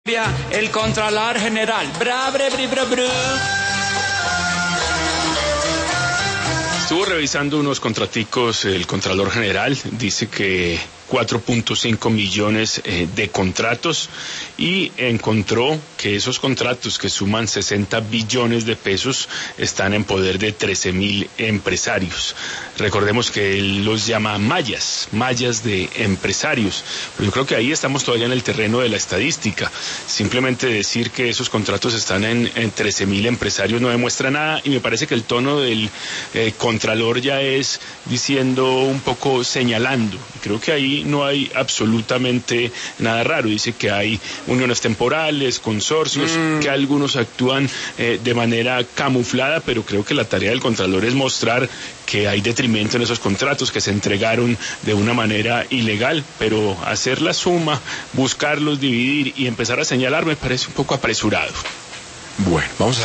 El Contralor General. Bra, bre, bri, bra, bru. Estuvo revisando unos contraticos el Contralor General, dice que 4.5 millones de contratos y encontró que esos contratos que suman 60 billones de pesos están en poder de 13.000 empresarios. Recordemos que él los llama mallas de empresarios. Pero yo creo que ahí estamos todavía en el terreno de la estadística. Simplemente decir que esos contratos están en 13.000 empresarios no demuestra nada y me parece que el tono del Contralor ya es diciendo un poco señalando. Creo que ahí no hay absolutamente nada raro. Dice que hay uniones temporales, consorcios, que algunos actúan de manera camuflada, pero creo que la tarea del Contralor es mostrar que hay detrimento en esos contratos, que se entregaron de una manera ilegal, pero hacer la suma, buscarlos, dividir y empezar a señalar me parece un poco apresurado. Bueno, vamos a